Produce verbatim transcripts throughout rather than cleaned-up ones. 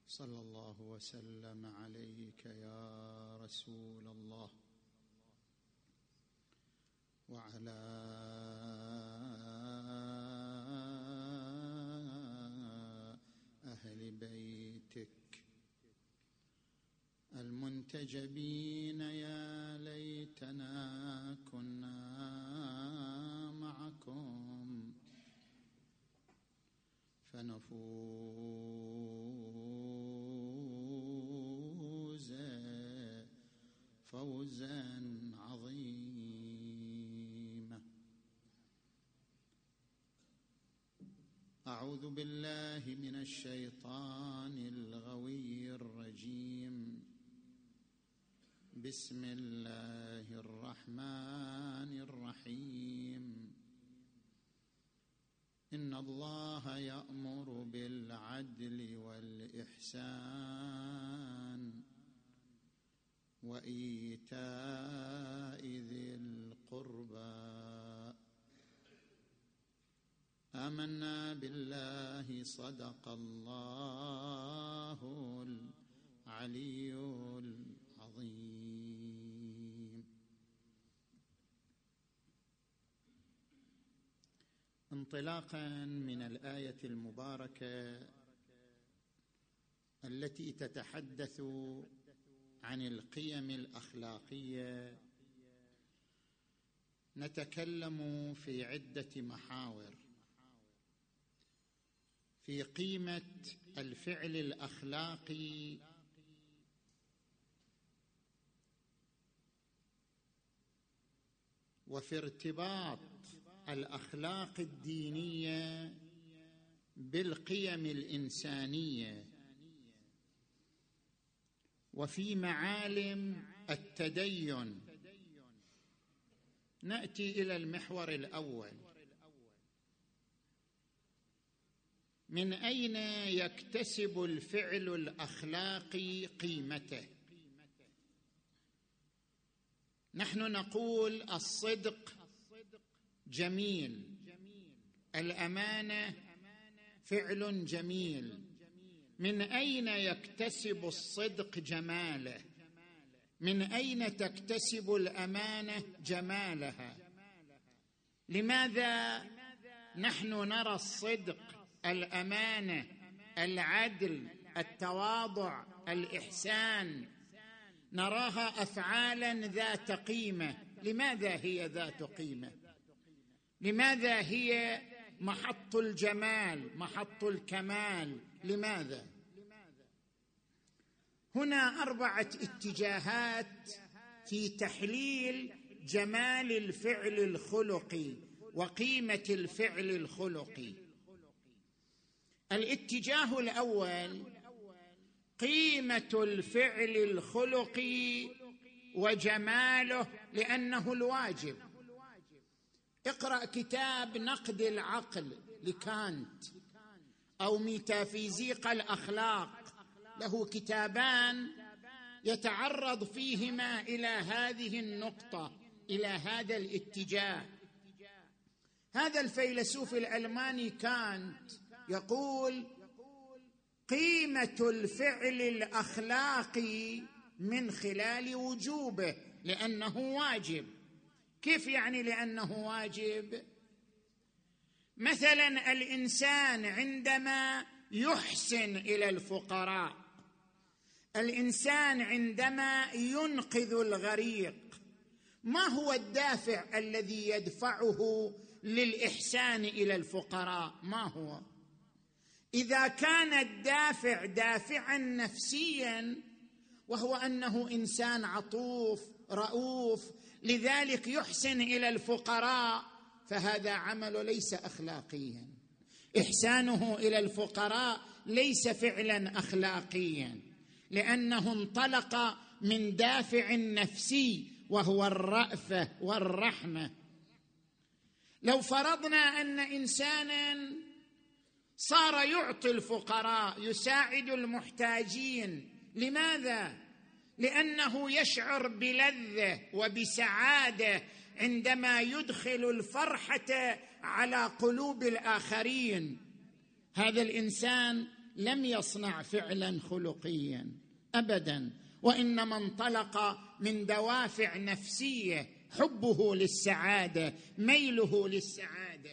صلى الله وسلم عليك يا رسول الله وعلى أهل بيتك المنتجبين. يا ليتنا كنا معكم فنفوز فوزا عظيما. أعوذ بالله من الشيطان الغوي الرجيم. بسم الله الرحمن الرحيم. إن الله يأمر بالعدل والإحسان وإيتاء ذي القربى. آمنا بالله صدق الله العلي العظيم. انطلاقا من الآية المباركة التي تتحدث عن القيم الأخلاقية، نتكلم في عدة محاور في قيمة الفعل الأخلاقي وفي ارتباط الأخلاق الدينية بالقيم الإنسانية وفي معالم التدين. نأتي إلى المحور الأول: من أين يكتسب الفعل الأخلاقي قيمته؟ نحن نقول الصدق جميل، الأمانة فعل جميل. من أين يكتسب الصدق جماله؟ من أين تكتسب الأمانة جمالها؟ لماذا نحن نرى الصدق، الأمانة، العدل، التواضع، الإحسان، نراها أفعالا ذات قيمة؟ لماذا هي ذات قيمة؟ لماذا هي محط الجمال، محط الكمال؟ لماذا؟ هنا أربعة اتجاهات في تحليل جمال الفعل الخلقي وقيمة الفعل الخلقي. الاتجاه الأول: قيمة الفعل الخلقي وجماله لأنه الواجب. اقرأ كتاب نقد العقل لكانت أو ميتافيزيق الأخلاق، له كتابان يتعرض فيهما إلى هذه النقطة، إلى هذا الاتجاه. هذا الفيلسوف الألماني كانت يقول: قيمة الفعل الأخلاقي من خلال وجوبه، لأنه واجب. كيف يعني لأنه واجب؟ مثلا الإنسان عندما يحسن إلى الفقراء، الإنسان عندما ينقذ الغريق، ما هو الدافع الذي يدفعه للإحسان إلى الفقراء؟ ما هو؟ إذا كان الدافع دافعا نفسيا وهو أنه إنسان عطوف رؤوف لذلك يحسن إلى الفقراء، فهذا عمل ليس أخلاقيا. إحسانه إلى الفقراء ليس فعلا أخلاقيا، لأنه انطلق من دافع نفسي وهو الرأفة والرحمة. لو فرضنا أن إنسانا صار يعطي الفقراء، يساعد المحتاجين، لماذا؟ لأنه يشعر بلذة وبسعادة عندما يدخل الفرحة على قلوب الآخرين. هذا الإنسان لم يصنع فعلا خلقيا أبدا، وإنما انطلق من دوافع نفسية، حبه للسعادة، ميله للسعادة.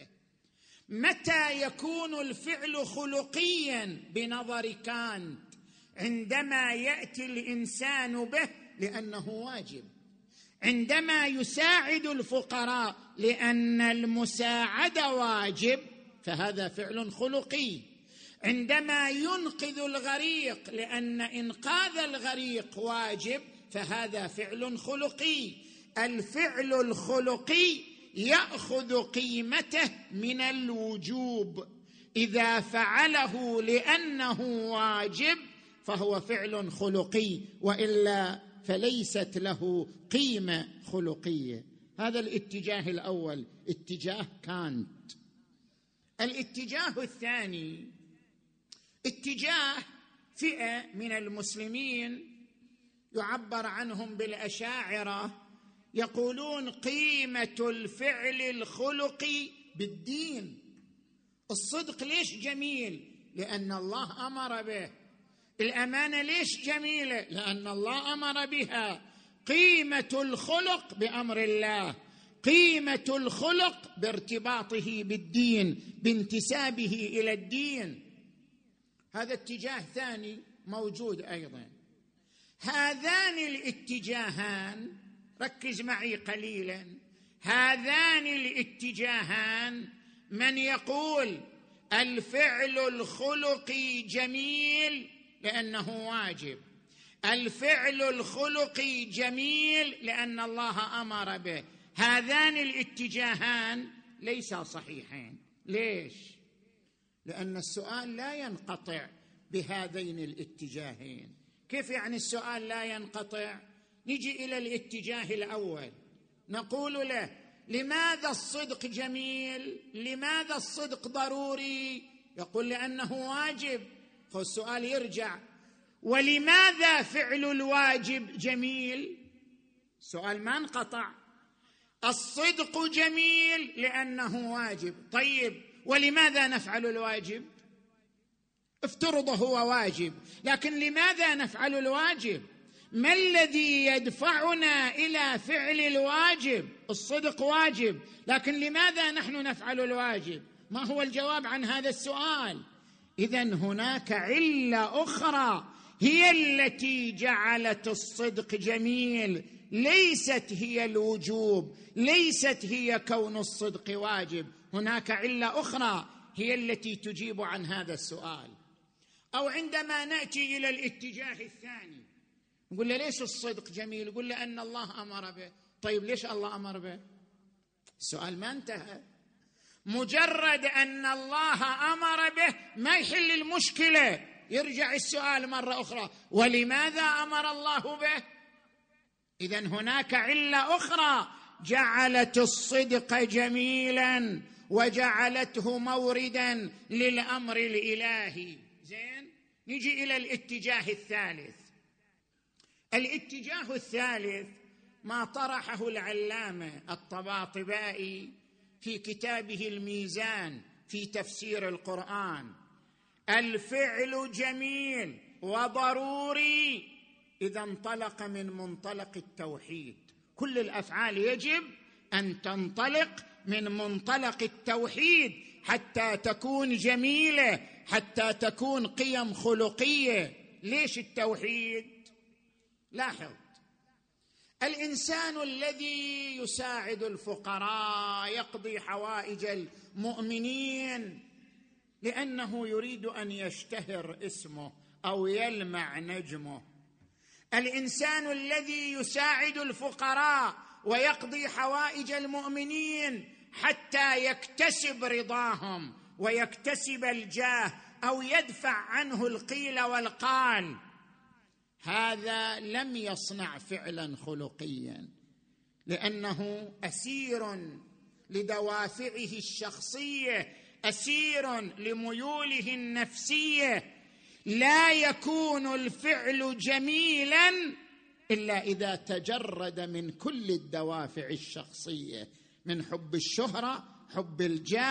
متى يكون الفعل خلقيا بنظر كانت؟ عندما يأتي الإنسان به لأنه واجب، عندما يساعد الفقراء لأن المساعدة واجب فهذا فعل خلقي، عندما ينقذ الغريق لأن إنقاذ الغريق واجب فهذا فعل خلقي. الفعل الخلقي يأخذ قيمته من الوجوب، إذا فعله لأنه واجب فهو فعل خلقي، وإلا فليست له قيمة خلقية. هذا الاتجاه الأول، اتجاه كانت. الاتجاه الثاني اتجاه فئة من المسلمين يعبر عنهم بالأشاعرة، يقولون قيمة الفعل الخلقي بالدين. الصدق ليش جميل؟ لأن الله أمر به. الأمانة ليش جميلة؟ لأن الله أمر بها. قيمة الخلق بأمر الله، قيمة الخلق بارتباطه بالدين، بانتسابه إلى الدين. هذا اتجاه ثاني موجود أيضا. هذان الاتجاهان، ركز معي قليلا، هذان الاتجاهان من يقول الفعل الخلقي جميل لأنه واجب، الفعل الخلقي جميل لأن الله أمر به، هذان الاتجاهان ليسا صحيحين. ليش؟ لأن السؤال لا ينقطع بهذين الاتجاهين. كيف يعني السؤال لا ينقطع؟ نجي إلى الاتجاه الأول نقول له لماذا الصدق جميل؟ لماذا الصدق ضروري؟ يقول لأنه واجب. فالسؤال يرجع ولماذا فعل الواجب جميل؟ السؤال ما انقطع. الصدق جميل لأنه واجب، طيب ولماذا نفعل الواجب؟ افترض هو واجب، لكن لماذا نفعل الواجب؟ ما الذي يدفعنا إلى فعل الواجب؟ الصدق واجب، لكن لماذا نحن نفعل الواجب؟ ما هو الجواب عن هذا السؤال؟ إذن هناك علة أخرى هي التي جعلت الصدق جميل، ليست هي الوجوب، ليست هي كون الصدق واجب. هناك علة أخرى هي التي تجيب عن هذا السؤال. أو عندما نأتي إلى الاتجاه الثاني نقول له ليش الصدق جميل؟ يقول لأن الله أمر به. طيب ليش الله أمر به؟ السؤال ما انتهى. مجرد أن الله أمر به ما يحل المشكلة، يرجع السؤال مرة أخرى ولماذا أمر الله به؟ إذن هناك علة أخرى جعلت الصدق جميلا وجعلته موردا للأمر الإلهي. زين، نجي إلى الاتجاه الثالث. الاتجاه الثالث ما طرحه العلامة الطباطبائي في كتابه الميزان في تفسير القرآن. الفعل جميل وضروري إذا انطلق من منطلق التوحيد. كل الأفعال يجب أن تنطلق من منطلق التوحيد حتى تكون جميلة، حتى تكون قيم خلقية. ليش التوحيد؟ لاحظ، الإنسان الذي يساعد الفقراء، يقضي حوائج المؤمنين لأنه يريد أن يشتهر اسمه أو يلمع نجمه. الإنسان الذي يساعد الفقراء ويقضي حوائج المؤمنين حتى يكتسب رضاهم ويكتسب الجاه أو يدفع عنه القيل والقال، هذا لم يصنع فعلا خلقيا، لأنه أسير لدوافعه الشخصية، أسير لميوله النفسية. لا يكون الفعل جميلا إلا إذا تجرد من كل الدوافع الشخصية، من حب الشهرة، حب الجاه،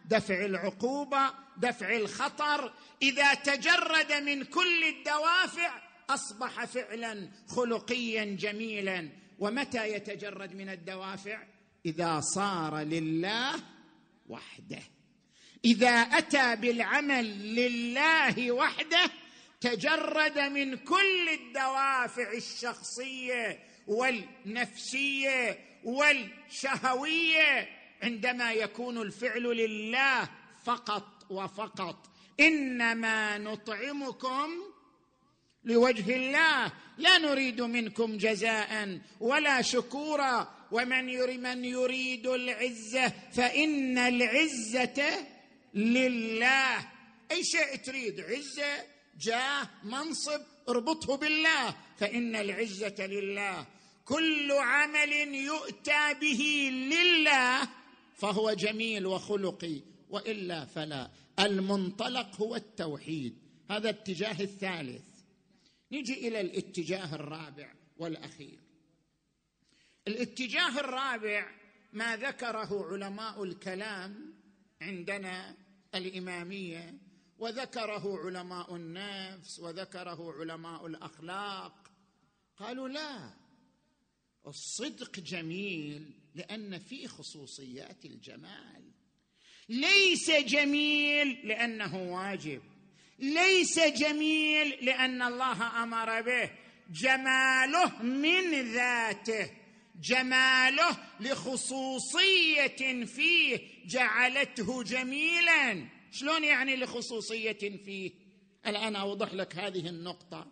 دفع العقوبة، دفع الخطر. إذا تجرد من كل الدوافع أصبح فعلا خلقيا جميلا. ومتى يتجرد من الدوافع؟ إذا صار لله وحده، إذا أتى بالعمل لله وحده تجرد من كل الدوافع الشخصية والنفسية والشهوية. عندما يكون الفعل لله فقط وفقط، إنما نطعمكم لوجه الله لا نريد منكم جزاء ولا شكورا. ومن يريد من يريد العزة فإن العزة لله. أي شيء تريد، عزة، جاه، منصب، اربطه بالله، فإن العزة لله. كل عمل يؤتى به لله فهو جميل وخلقي، وإلا فلا. المنطلق هو التوحيد. هذا الاتجاه الثالث. نجي إلى الاتجاه الرابع والأخير. الاتجاه الرابع ما ذكره علماء الكلام عندنا الإمامية، وذكره علماء النفس، وذكره علماء الأخلاق. قالوا لا، الصدق جميل لأن فيه خصوصيات الجمال، ليس جميل لأنه واجب، ليس جميل لأن الله أمر به. جماله من ذاته، جماله لخصوصية فيه جعلته جميلا. شلون يعني لخصوصية فيه؟ الآن أوضح لك هذه النقطة.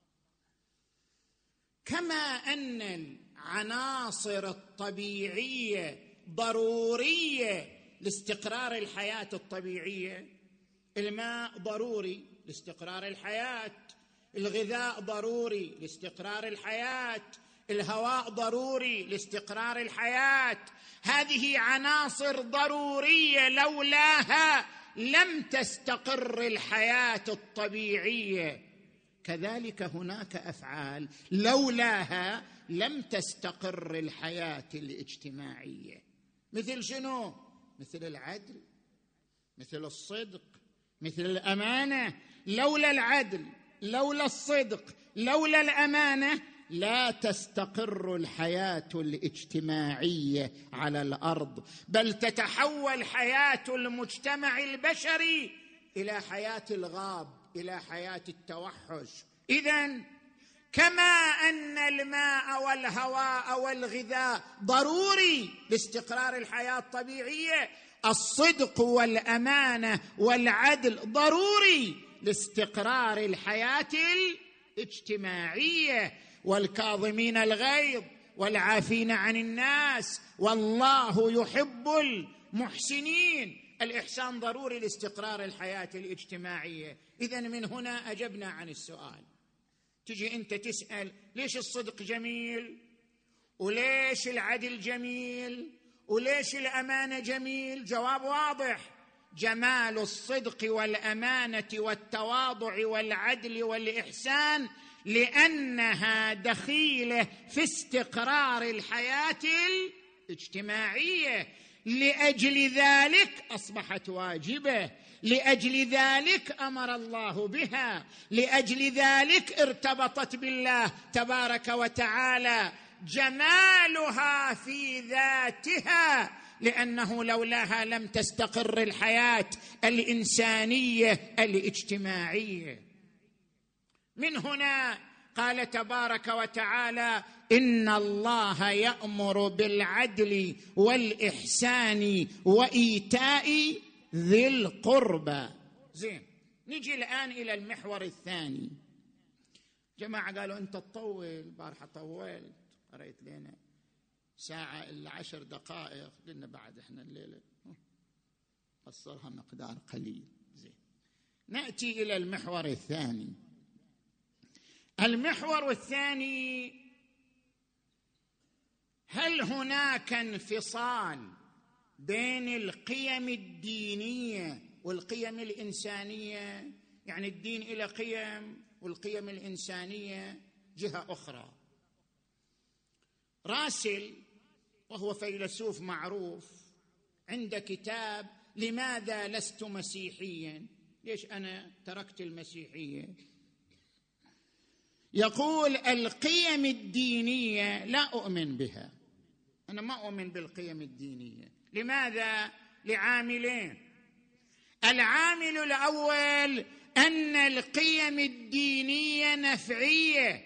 كما أن العناصر الطبيعية ضرورية لاستقرار الحياة الطبيعية، الماء ضروري لاستقرار الحياة، الغذاء ضروري لاستقرار الحياة، الهواء ضروري لاستقرار الحياة. هذه عناصر ضرورية لولاها لم تستقر الحياة الطبيعية. كذلك هناك أفعال لولاها لم تستقر الحياة الاجتماعية. مثل شنو؟ مثل العدل، مثل الصدق، مثل الأمانة. لولا العدل، لولا الصدق، لولا الأمانة لا تستقر الحياة الاجتماعية على الأرض، بل تتحول حياة المجتمع البشري إلى حياة الغاب، إلى حياة التوحش. إذن كما أن الماء والهواء والغذاء ضروري لاستقرار الحياة الطبيعية، الصدق والأمانة والعدل ضروري لاستقرار الحياة الاجتماعية. والكاظمين الغيظ والعافين عن الناس والله يحب المحسنين. الإحسان ضروري لاستقرار الحياة الاجتماعية. إذن من هنا أجبنا عن السؤال. تجي أنت تسأل ليش الصدق جميل، وليش العدل جميل، وليش الأمانة جميل؟ جواب واضح: جمال الصدق والأمانة والتواضع والعدل والإحسان لأنها دخيلة في استقرار الحياة الاجتماعية. لأجل ذلك أصبحت واجبة، لأجل ذلك أمر الله بها، لأجل ذلك ارتبطت بالله تبارك وتعالى. جمالها في ذاتها، لأنه لولاها لم تستقر الحياة الإنسانية الاجتماعية. من هنا قال تبارك وتعالى: إن الله يأمر بالعدل والإحسان وإيتاء ذي القربى. زين، نجي الآن إلى المحور الثاني. جماعة قالوا أنت تطول، بارحة طولت، قريت لنا ساعة إلا عشر دقائق، قلنا بعد إحنا الليلة قصرها مقدار قليل. زين، نأتي إلى المحور الثاني. المحور الثاني: هل هناك انفصال بين القيم الدينية والقيم الإنسانية؟ يعني الدين إلى قيم والقيم الإنسانية جهة أخرى. راسل وهو فيلسوف معروف عنده كتاب لماذا لست مسيحيا؟ ليش أنا تركت المسيحية؟ يقول القيم الدينية لا أؤمن بها، أنا ما أؤمن بالقيم الدينية. لماذا؟ لعاملين. العامل الأول أن القيم الدينية نفعية،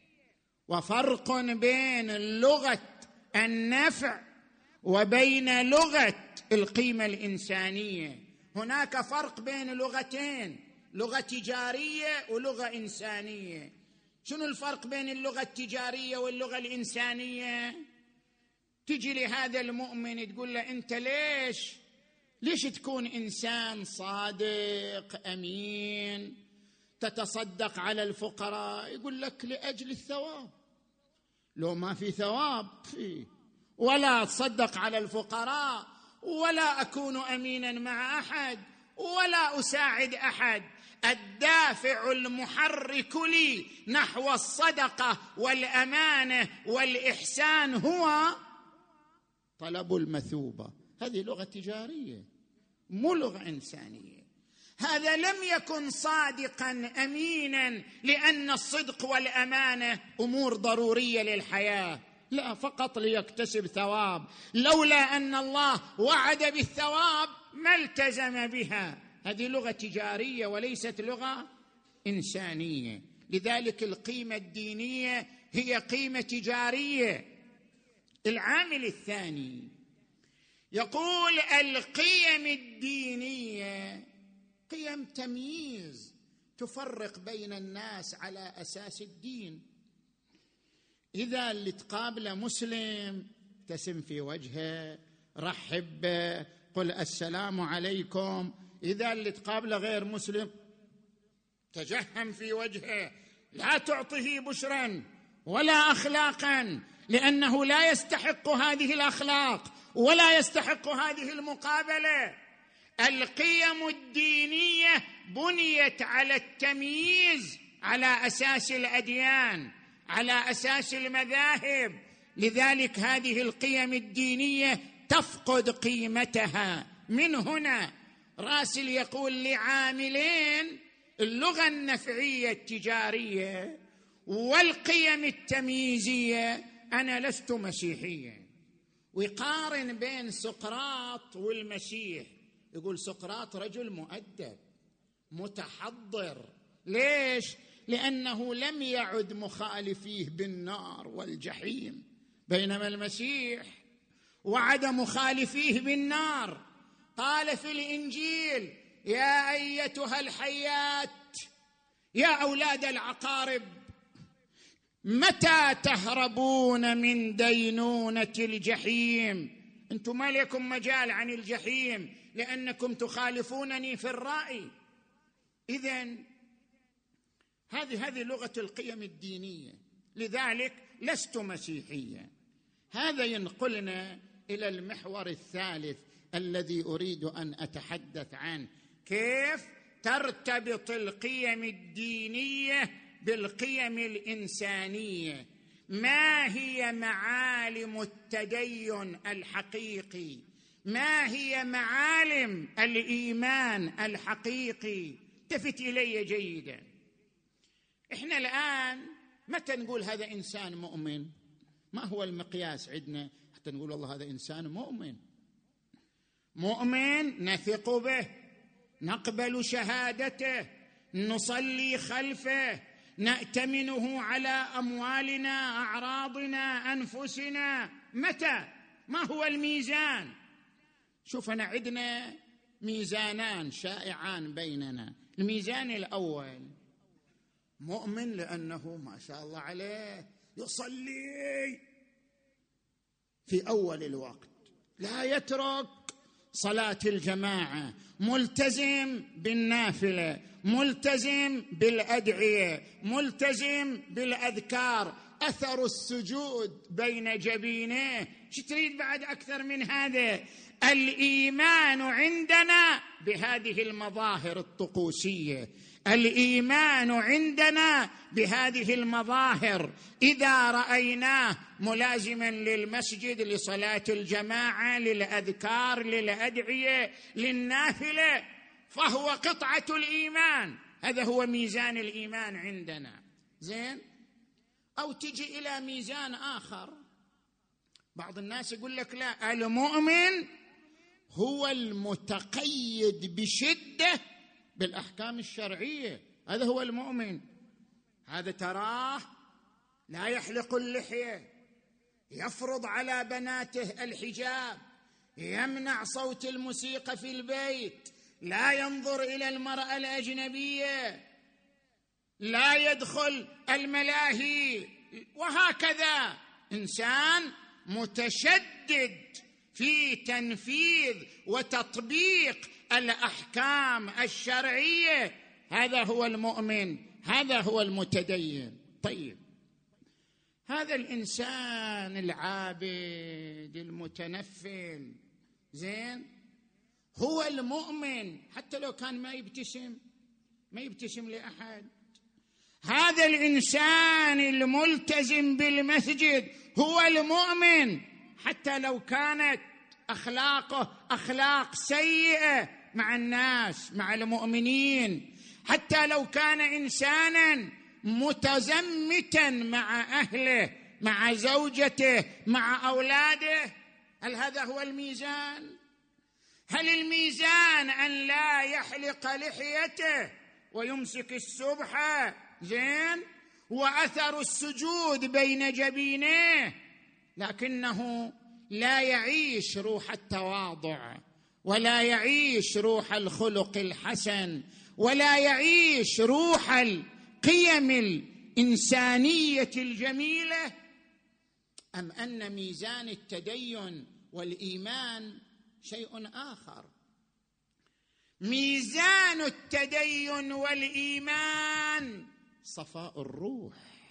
وفرق بين لغة النفع وبين لغة القيمة الإنسانية. هناك فرق بين لغتين، لغة تجارية ولغة إنسانية. شنو الفرق بين اللغة التجارية واللغة الإنسانية؟ تجي لهذا المؤمن تقول له أنت ليش ليش تكون إنسان صادق أمين تتصدق على الفقراء؟ يقول لك لأجل الثواب. لو ما في ثواب فيه ولا تصدق على الفقراء ولا أكون أمينا مع أحد ولا أساعد أحد. الدافع المحرك لي نحو الصدقة والأمانة والإحسان هو طلب المثوبة. هذه لغة تجارية مو لغة إنسانية. هذا لم يكن صادقا أمينا لأن الصدق والأمانة أمور ضرورية للحياة، لا، فقط ليكتسب ثواب. لولا أن الله وعد بالثواب ما التزم بها. هذه لغة تجارية وليست لغة إنسانية. لذلك القيمة الدينية هي قيمة تجارية. العامل الثاني يقول القيم الدينية قيم تمييز، تفرق بين الناس على أساس الدين. إذا اللي تقابله مسلم ابتسم في وجهه، رحب به، قل السلام عليكم. إذا اللي تقابله غير مسلم تجهم في وجهه، لا تعطيه بشرا ولا أخلاقا، لأنه لا يستحق هذه الأخلاق ولا يستحق هذه المقابلة. القيم الدينية بنيت على التمييز على أساس الأديان، على أساس المذاهب. لذلك هذه القيم الدينية تفقد قيمتها. من هنا راسل يقول لعاملين، اللغة النفعية التجارية والقيم التمييزية، أنا لست مسيحيا. ويقارن بين سقراط والمسيح، يقول سقراط رجل مؤدب متحضر. ليش؟ لأنه لم يعد مخالفيه بالنار والجحيم، بينما المسيح وعد مخالفيه بالنار. قال في الإنجيل يا أيتها الحيات يا أولاد العقارب متى تهربون من دينونة الجحيم؟ أنتم ما لكم مجال عن الجحيم لأنكم تخالفونني في الرأي. إذن هذه هذه لغة القيم الدينية. لذلك لست مسيحيا. هذا ينقلنا إلى المحور الثالث الذي أريد أن أتحدث عنه: كيف ترتبط القيم الدينية بالقيم الإنسانية؟ ما هي معالم التدين الحقيقي؟ ما هي معالم الإيمان الحقيقي؟ التفت إلي جيدا. إحنا الآن متى نقول هذا إنسان مؤمن؟ ما هو المقياس عندنا حتى نقول والله هذا إنسان مؤمن؟ مؤمن نثق به، نقبل شهادته، نصلي خلفه، نأتمنه على أموالنا، أعراضنا، أنفسنا. متى؟ ما هو الميزان؟ شوف، أنا عندنا ميزانان شائعان بيننا. الميزان الأول مؤمن لأنه ما شاء الله عليه يصلي في أول الوقت، لا يترك صلاة الجماعة، ملتزم بالنافلة، ملتزم بالأدعية، ملتزم بالأذكار، أثر السجود بين جبينيه. شو تريد بعد أكثر من هذا؟ الإيمان عندنا بهذه المظاهر الطقوسية. الايمان عندنا بهذه المظاهر اذا رايناه ملازما للمسجد، لصلاه الجماعه، للاذكار، للادعيه، للنافله، فهو قطعه الايمان. هذا هو ميزان الايمان عندنا. زين؟ او تجي الى ميزان اخر، بعض الناس يقول لك لا، المؤمن هو المتقيد بشده بالاحكام الشرعيه، هذا هو المؤمن. هذا تراه لا يحلق اللحيه، يفرض على بناته الحجاب، يمنع صوت الموسيقى في البيت، لا ينظر الى المراه الاجنبيه، لا يدخل الملاهي، وهكذا. انسان متشدد في تنفيذ وتطبيق الاحكام الشرعيه، هذا هو المؤمن، هذا هو المتدين. طيب، هذا الانسان العابد المتنفل، زين، هو المؤمن حتى لو كان ما يبتسم، ما يبتسم لاحد. هذا الانسان الملتزم بالمسجد هو المؤمن حتى لو كانت اخلاقه اخلاق سيئه مع الناس، مع المؤمنين، حتى لو كان انسانا متزمتا مع اهله، مع زوجته، مع اولاده. هل هذا هو الميزان؟ هل الميزان ان لا يحلق لحيته ويمسك السبحه، زين، واثر السجود بين جبينيه، لكنه لا يعيش روح التواضع، ولا يعيش روح الخلق الحسن، ولا يعيش روح القيم الإنسانية الجميلة؟ أم أن ميزان التدين والإيمان شيء آخر؟ ميزان التدين والإيمان صفاء الروح.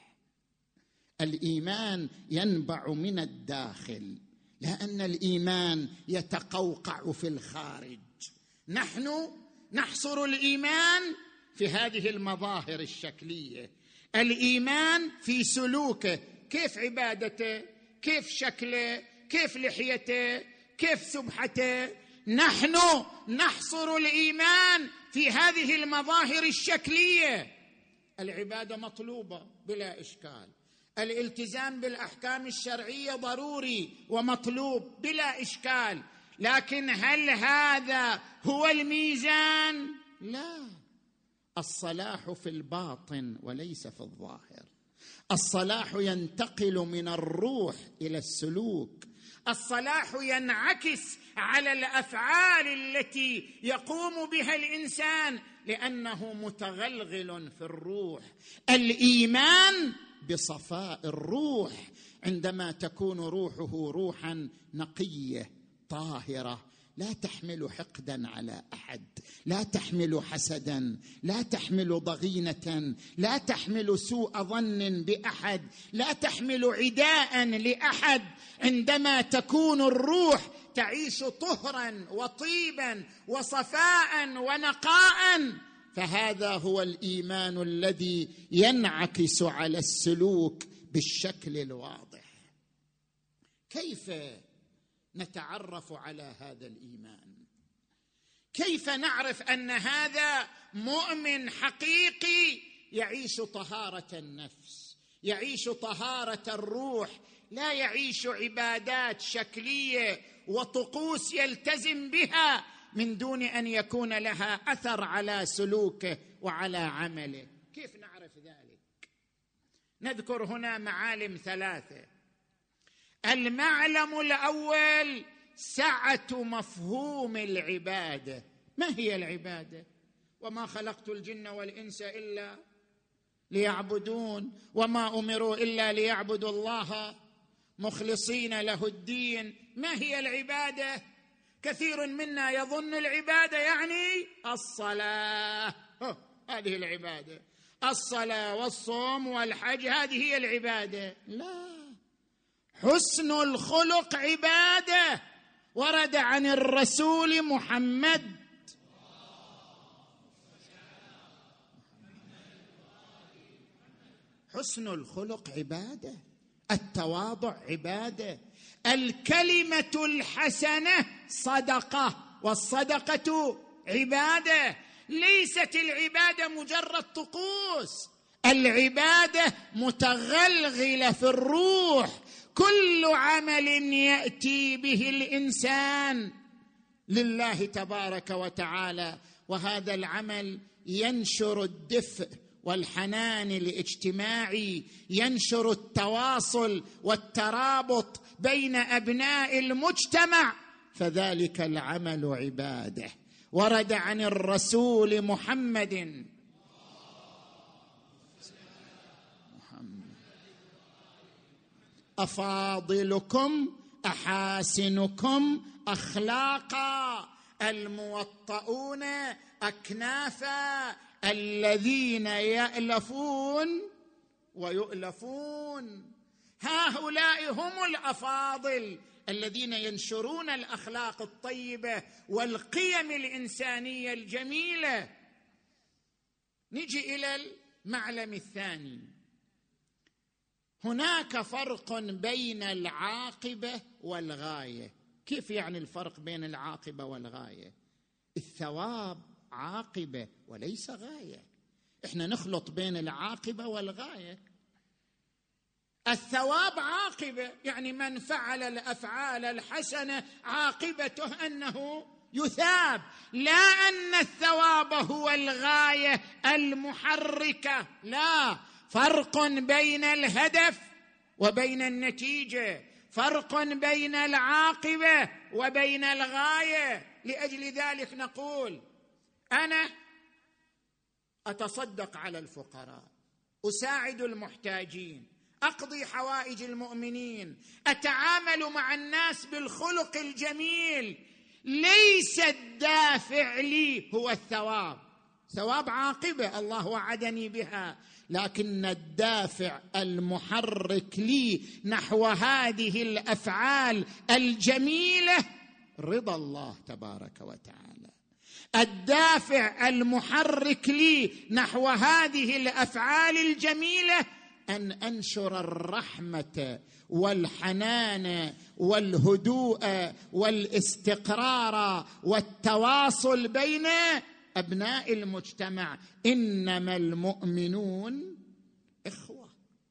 الإيمان ينبع من الداخل، لأن الإيمان يتقوقع في الخارج. نحن نحصر الإيمان في هذه المظاهر الشكلية. الإيمان في سلوكه، كيف عبادته، كيف شكله، كيف لحيته، كيف سبحته. نحن نحصر الإيمان في هذه المظاهر الشكلية. العبادة مطلوبة بلا إشكال، الالتزام بالأحكام الشرعية ضروري ومطلوب بلا إشكال، لكن هل هذا هو الميزان؟ لا. الصلاح في الباطن وليس في الظاهر. الصلاح ينتقل من الروح إلى السلوك. الصلاح ينعكس على الأفعال التي يقوم بها الإنسان، لأنه متغلغل في الروح. الإيمان بصفاء الروح، عندما تكون روحه روحا نقية طاهرة، لا تحمل حقدا على أحد، لا تحمل حسدا، لا تحمل ضغينة، لا تحمل سوء ظن بأحد، لا تحمل عداء لأحد. عندما تكون الروح تعيش طهرا وطيبا وصفاء ونقاء، فهذا هو الإيمان الذي ينعكس على السلوك بالشكل الواضح. كيف نتعرف على هذا الإيمان؟ كيف نعرف أن هذا مؤمن حقيقي يعيش طهارة النفس، يعيش طهارة الروح، لا يعيش عبادات شكلية وطقوس يلتزم بها من دون أن يكون لها أثر على سلوكه وعلى عمله؟ كيف نعرف ذلك؟ نذكر هنا معالم ثلاثة. المعلم الأول سعة مفهوم العبادة. ما هي العبادة؟ وما خلقت الجن والإنس إلا ليعبدون، وما أمروا إلا ليعبدوا الله مخلصين له الدين. ما هي العبادة؟ كثير منا يظن العبادة يعني الصلاة، هذه العبادة، الصلاة والصوم والحج، هذه هي العبادة. لا، حسن الخلق عبادة، ورد عن الرسول محمد حسن الخلق عباده، التواضع عباده، الكلمه الحسنه صدقه، والصدقه عباده. ليست العباده مجرد طقوس، العباده متغلغله في الروح. كل عمل ياتي به الانسان لله تبارك وتعالى، وهذا العمل ينشر الدفء والحنان الاجتماعي، ينشر التواصل والترابط بين ابناء المجتمع، فذلك العمل عباده. ورد عن الرسول محمد أفاضلكم أحاسنكم أخلاقا الموطؤون أكنافا الذين يألفون ويؤلفون. هؤلاء هم الأفاضل الذين ينشرون الأخلاق الطيبة والقيم الإنسانية الجميلة. نجي إلى المعلم الثاني. هناك فرق بين العاقبة والغاية. كيف يعني الفرق بين العاقبة والغاية؟ الثواب عاقبة وليس غاية. احنا نخلط بين العاقبة والغاية. الثواب عاقبة، يعني من فعل الأفعال الحسنة عاقبته أنه يثاب، لا أن الثواب هو الغاية المحركة. لا، فرق بين الهدف وبين النتيجة، فرق بين العاقبة وبين الغاية. لأجل ذلك نقول أنا أتصدق على الفقراء، أساعد المحتاجين، أقضي حوائج المؤمنين، أتعامل مع الناس بالخلق الجميل. ليس الدافع لي هو الثواب، ثواب عاقبة الله وعدني بها، لكن الدافع المحرك لي نحو هذه الأفعال الجميلة رضا الله تبارك وتعالى. الدافع المحرك لي نحو هذه الأفعال الجميلة أن أنشر الرحمة والحنان والهدوء والاستقرار والتواصل بين أبناء المجتمع. إنما المؤمنون إخوة.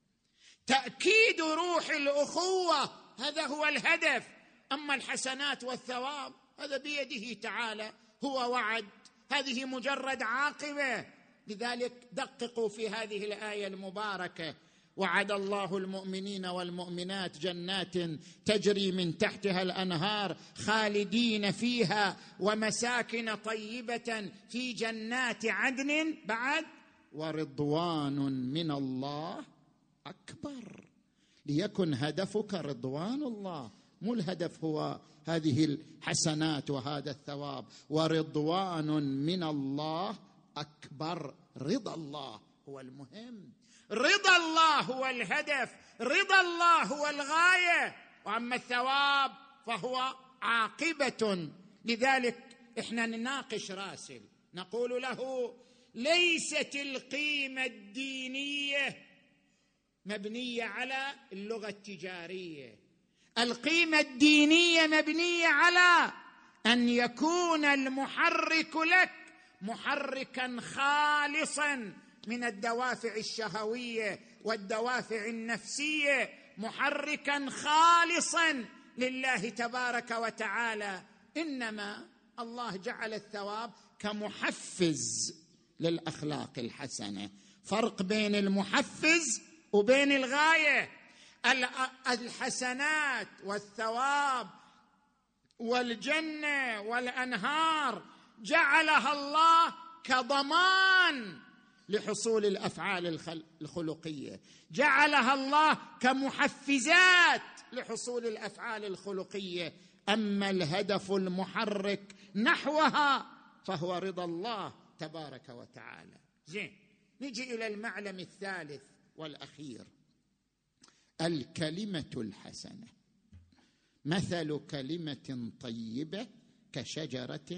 تأكيد روح الأخوة هذا هو الهدف. أما الحسنات والثواب هذا بيده تعالى، هو وعد، هذه مجرد عاقبة. لذلك دققوا في هذه الآية المباركة: وعد الله المؤمنين والمؤمنات جنات تجري من تحتها الأنهار خالدين فيها ومساكن طيبة في جنات عدن، بعد ورضوان من الله أكبر. ليكن هدفك رضوان الله، مو الهدف هو هذه الحسنات وهذا الثواب. ورضوان من الله أكبر، رضا الله هو المهم، رضا الله هو الهدف، رضا الله هو الغاية، وأما الثواب فهو عاقبة. لذلك احنا نناقش راسل نقول له: ليست القيمة الدينية مبنية على اللغة التجارية، القيمة الدينية مبنية على أن يكون المحرك لك محركا خالصا من الدوافع الشهوية والدوافع النفسية، محركا خالصا لله تبارك وتعالى. إنما الله جعل الثواب كمحفز للأخلاق الحسنة. فرق بين المحفز وبين الغاية. الحسنات والثواب والجنة والأنهار جعلها الله كضمان لحصول الأفعال الخلقية، جعلها الله كمحفزات لحصول الأفعال الخلقية. أما الهدف المحرك نحوها فهو رضا الله تبارك وتعالى. زين، نجي إلى المعلم الثالث والأخير: الكلمة الحسنة. مثل كلمة طيبة كشجرة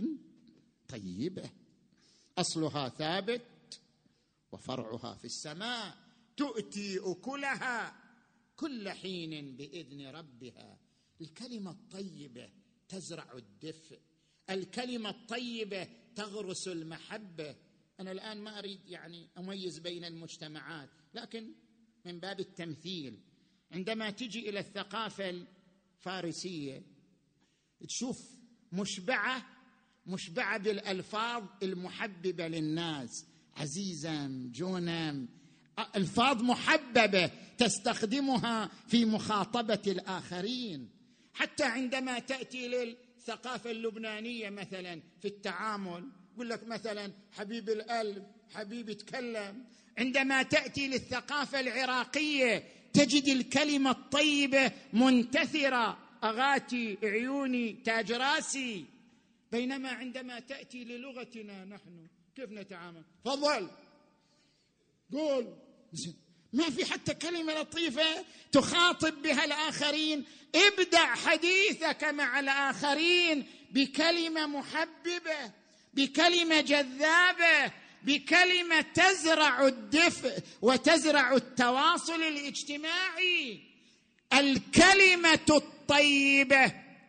طيبة أصلها ثابت وفرعها في السماء تؤتي أكلها كل حين بإذن ربها. الكلمة الطيبة تزرع الدفء، الكلمة الطيبة تغرس المحبة. أنا الآن ما أريد يعني أميز بين المجتمعات، لكن من باب التمثيل، عندما تجي إلى الثقافة الفارسية تشوف مشبعة مشبعة بالألفاظ المحببة للناس، عزيزا جونا، ألفاظ محببة تستخدمها في مخاطبة الآخرين. حتى عندما تأتي للثقافة اللبنانية مثلا في التعامل يقول لك مثلا حبيب القلب، حبيب يتكلم. عندما تأتي للثقافة العراقية تجد الكلمة الطيبة منتثرة، أغاتي عيوني تاج راسي. بينما عندما تأتي للغتنا نحن كيف نتعامل؟ تفضل قول، ما في حتى كلمة لطيفة تخاطب بها الآخرين. ابدأ حديثك مع الآخرين بكلمة محببة، بكلمة جذابة، بكلمة تزرع الدفء وتزرع التواصل الاجتماعي. الكلمة الطيبة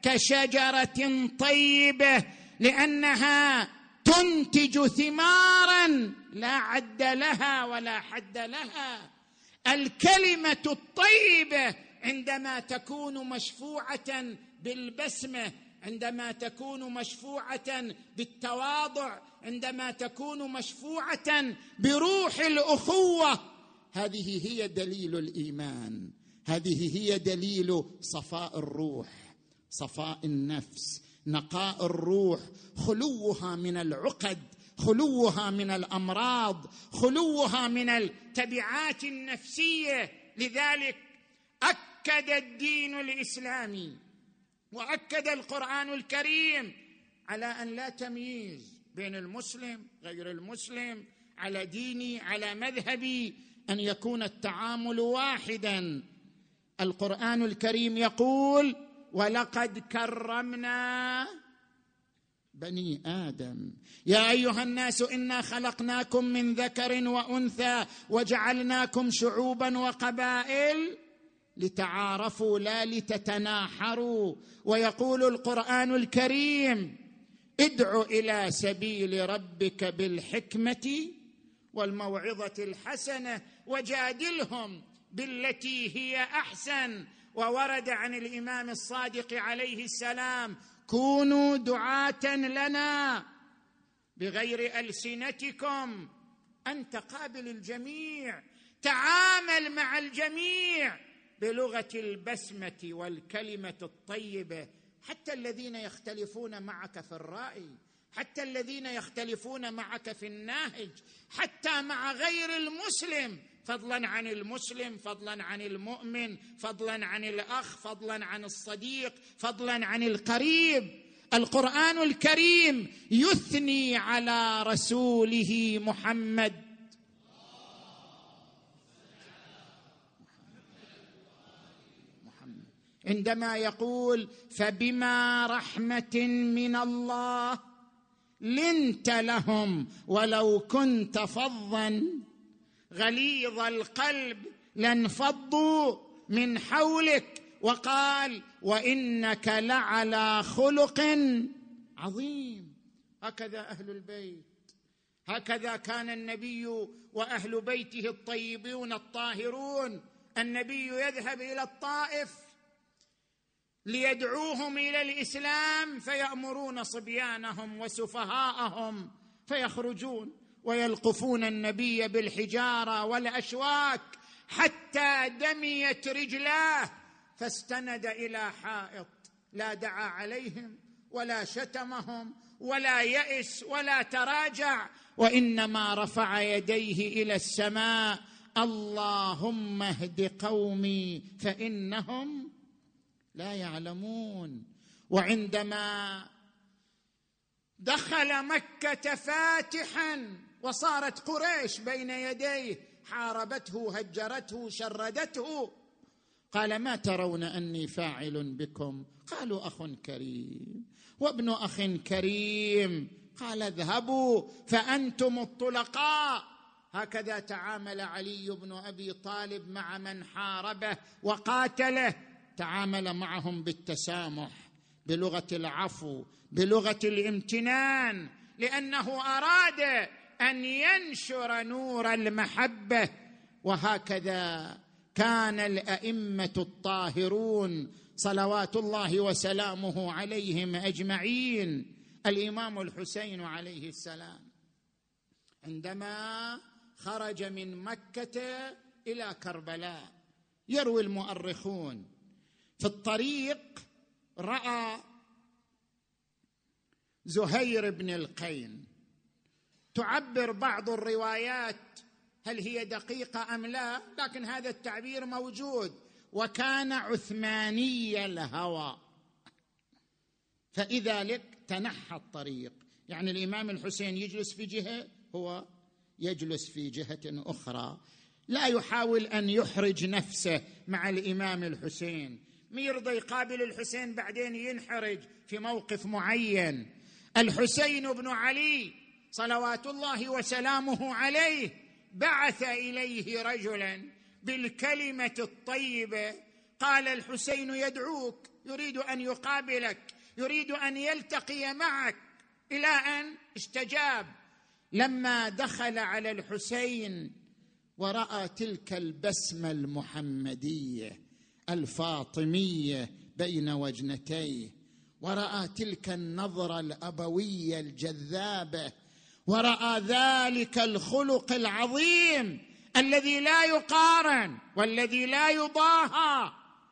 كشجرة طيبة لأنها تنتج ثمارا لا عد لها ولا حد لها. الكلمة الطيبة عندما تكون مشفوعة بالبسمة، عندما تكون مشفوعة بالتواضع، عندما تكون مشفوعة بروح الأخوة، هذه هي دليل الإيمان، هذه هي دليل صفاء الروح، صفاء النفس، نقاء الروح، خلوها من العقد، خلوها من الأمراض، خلوها من التبعات النفسية. لذلك أكد الدين الإسلامي وأكد القرآن الكريم على أن لا تمييز بين المسلم غير المسلم، على ديني على مذهبي، أن يكون التعامل واحدا. القرآن الكريم يقول: ولقد كرمنا بني آدم يا أيها الناس إنا خلقناكم من ذكر وأنثى وجعلناكم شعوبا وقبائل لتعارفوا لا لتتناحروا. ويقول القرآن الكريم: ادع إلى سبيل ربك بالحكمة والموعظة الحسنة وجادلهم بالتي هي أحسن. وورد عن الإمام الصادق عليه السلام: كونوا دعاة لنا بغير ألسنتكم. أنت قابل الجميع، تعامل مع الجميع بلغة البسمة والكلمة الطيبة. حتى الذين يختلفون معك في الرأي، حتى الذين يختلفون معك في النهج، حتى مع غير المسلم، فضلا عن المسلم، فضلا عن المؤمن، فضلا عن الأخ، فضلا عن الصديق، فضلا عن القريب. القرآن الكريم يثني على رسوله محمد محمد عندما يقول: فبما رحمة من الله لنت لهم ولو كنت فظا غليظ القلب لانفضوا من حولك. وقال: وإنك لعلى خلق عظيم. هكذا أهل البيت، هكذا كان النبي وأهل بيته الطيبون الطاهرون. النبي يذهب إلى الطائف ليدعوهم إلى الإسلام، فيأمرون صبيانهم وسفهاءهم فيخرجون ويلقفون النبي بالحجارة والأشواك حتى دميت رجلاه، فاستند إلى حائط، لا دعا عليهم ولا شتمهم ولا يئس ولا تراجع، وإنما رفع يديه إلى السماء: اللهم اهد قومي فإنهم لا يعلمون. وعندما دخل مكة فاتحا وصارت قريش بين يديه حاربته، هجرته، شردته، قال: ما ترون أني فاعل بكم؟ قالوا: أخ كريم وابن أخ كريم. قال: اذهبوا فأنتم الطلقاء. هكذا تعامل علي بن أبي طالب مع من حاربه وقاتله، تعامل معهم بالتسامح، بلغة العفو، بلغة الامتنان، لأنه أراد أن ينشر نور المحبة. وهكذا كان الأئمة الطاهرون صلوات الله وسلامه عليهم أجمعين. الإمام الحسين عليه السلام عندما خرج من مكة إلى كربلاء، يروي المؤرخون في الطريق رأى زهير بن القين، تعبر بعض الروايات هل هي دقيقة أم لا، لكن هذا التعبير موجود، وكان عثماني الهوى، فإذا لك تنحى الطريق، يعني الإمام الحسين يجلس في جهة، هو يجلس في جهة أخرى، لا يحاول أن يحرج نفسه مع الإمام الحسين، ما يرضى يقابل الحسين بعدين ينحرج في موقف معين. الحسين بن علي صلوات الله وسلامه عليه بعث إليه رجلا بالكلمة الطيبة، قال الحسين يدعوك، يريد أن يقابلك، يريد أن يلتقي معك، إلى أن استجاب. لما دخل على الحسين ورأى تلك البسمة المحمدية الفاطمية بين وجنتيه، ورأى تلك النظرة الأبوية الجذابة، ورأى ذلك الخلق العظيم الذي لا يقارن والذي لا يضاهى،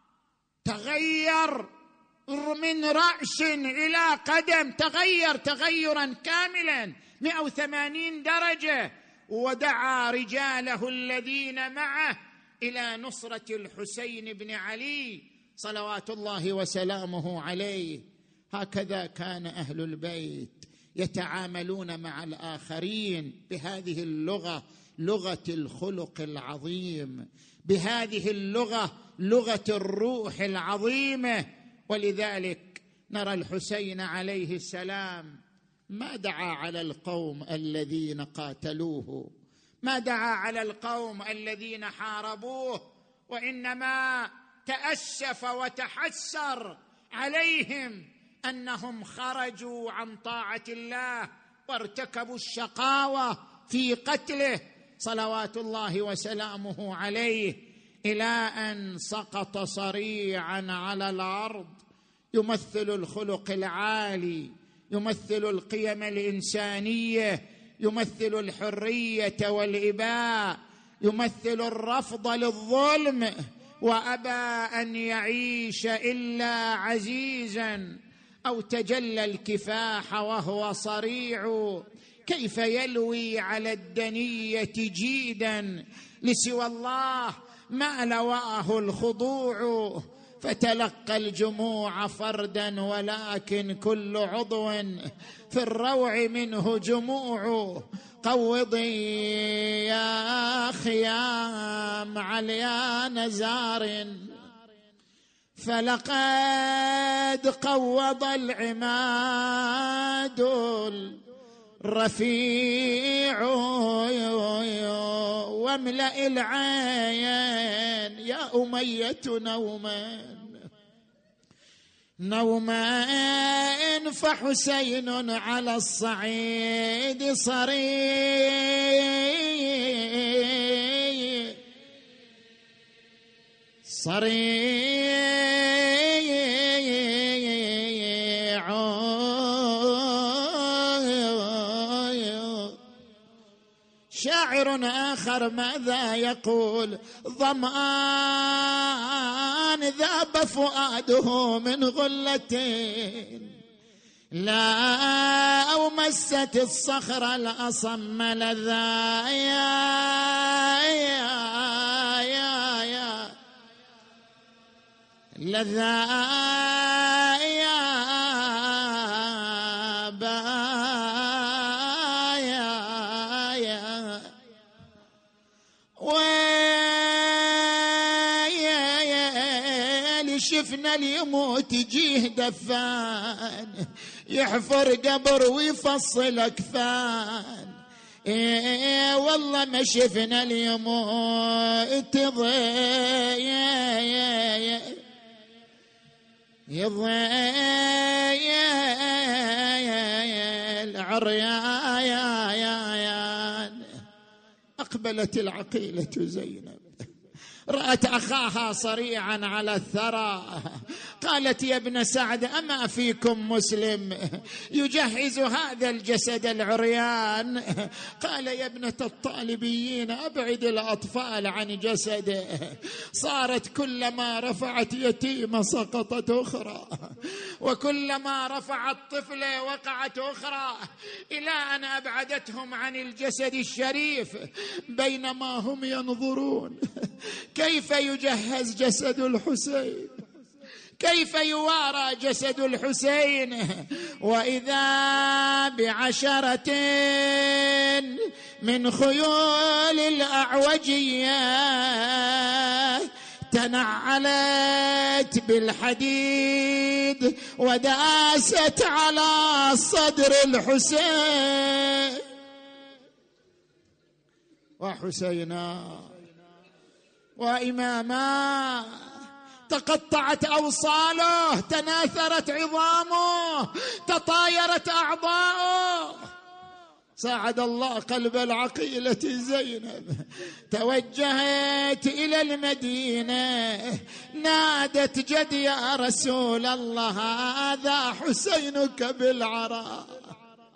تغير من رأس إلى قدم، تغير تغيرا كاملا مئة وثمانين درجة، ودعا رجاله الذين معه إلى نصرة الحسين بن علي صلوات الله وسلامه عليه. هكذا كان أهل البيت يتعاملون مع الآخرين بهذه اللغة، لغة الخلق العظيم، بهذه اللغة، لغة الروح العظيمة. ولذلك نرى الحسين عليه السلام ما دعا على القوم الذين قاتلوه، ما دعا على القوم الذين حاربوه، وإنما تأسف وتحسر عليهم أنهم خرجوا عن طاعة الله وارتكبوا الشقاوة في قتله صلوات الله وسلامه عليه، إلى أن سقط صريعا على الأرض، يمثل الخلق العالي، يمثل القيم الإنسانية، يمثل الحرية والإباء، يمثل الرفض للظلم، وأبى أن يعيش إلا عزيزا، أو تجلى الكفاح وهو صريع، كيف يلوي على الدنية جيدا لسوى الله ما لواه الخضوع، فتلقى الجموع فردا ولكن كل عضو في الروع منه جموع. قوضي يا خيام عليا نزار، فلقد قوض العماد الرفيع، واملأ العين يا أمية نوما نوما، فحسين على الصعيد صريع صريع شاعر آخر ماذا يقول؟ ظمآن ذاب فؤاده من غلتين، لا أو مست الصخر الأصم لذا يا يا يا يا لذا يا شفنا اليموت يجيه دفان، يحفر قبر ويفصل أكفان، إيه والله ما شفنا اليموت ضيع يضيع العريان. أقبلت العقيلة زينب رأت أخاها صريعا على الثرى، قالت يا ابن سعد أما فيكم مسلم يجهز هذا الجسد العريان؟ قال يا ابنة الطالبيين أبعد الأطفال عن جسده، صارت كلما رفعت يتيمة سقطت أخرى، وكلما رفعت طفلة وقعت أخرى، إلى أن أبعدتهم عن الجسد الشريف. بينما هم ينظرون كيف يجهز جسد الحسين، كيف يوارى جسد الحسين، وإذا بعشرة من خيول الأعوجية تنعلت بالحديد وداست على صدر الحسين. وحسينا وإماما تقطعت أوصاله، تناثرت عظامه، تطايرت أعضاؤه. ساعد الله قلب العقيلة زينب، توجهت إلى المدينة، نادت جد يا رسول الله هذا حسينك بالعراء،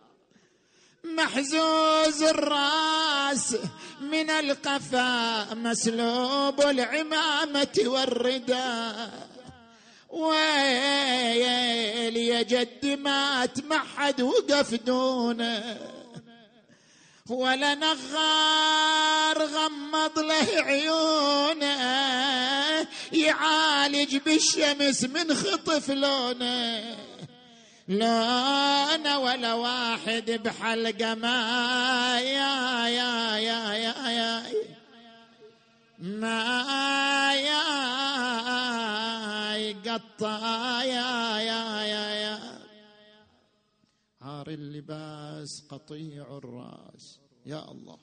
محزوز الراس من القفا، مسلوب العمامة والرداء. ويل يا جد مات ما حد وقف دونه، ولا نغار غمض له عيونه، يعالج بالشمس من خطف لونه. لا أنا ولا واحد بحلقة ما يا يا يا يا يا ما يا قطع يا يا يا يا عار اللباس قطيع الرأس. يا الله،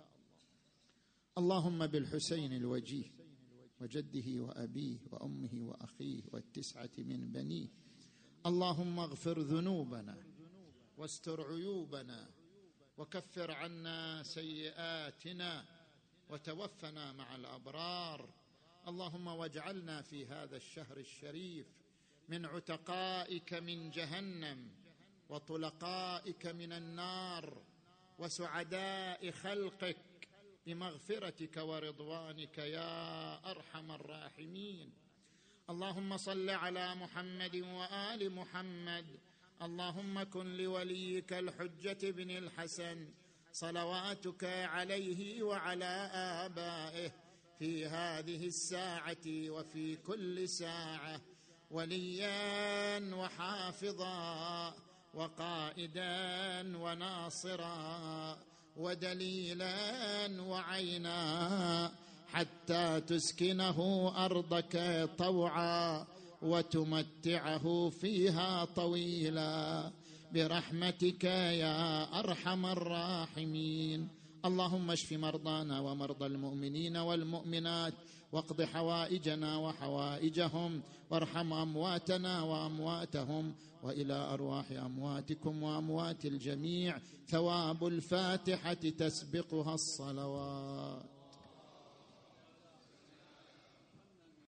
اللهم بالحسين الوجيه وجده وأبيه وأمه وأخيه والتسعة من بنيه، اللهم اغفر ذنوبنا واستر عيوبنا وكفر عنا سيئاتنا وتوفنا مع الأبرار. اللهم واجعلنا في هذا الشهر الشريف من عتقائك من جهنم وطلقائك من النار وسعداء خلقك بمغفرتك ورضوانك يا أرحم الراحمين. اللهم صل على محمد وآل محمد. اللهم كن لوليك الحجة بن الحسن صلواتك عليه وعلى آبائه في هذه الساعة وفي كل ساعة وليا وحافظا وقائدا وناصرا ودليلا وعينا، حتى تسكنه أرضك طوعا وتمتعه فيها طويلا برحمتك يا أرحم الراحمين. اللهم اشف مرضانا ومرضى المؤمنين والمؤمنات، واقض حوائجنا وحوائجهم، وارحم أمواتنا وأمواتهم، وإلى أرواح أمواتكم وأموات الجميع ثواب الفاتحة تسبقها الصلوات.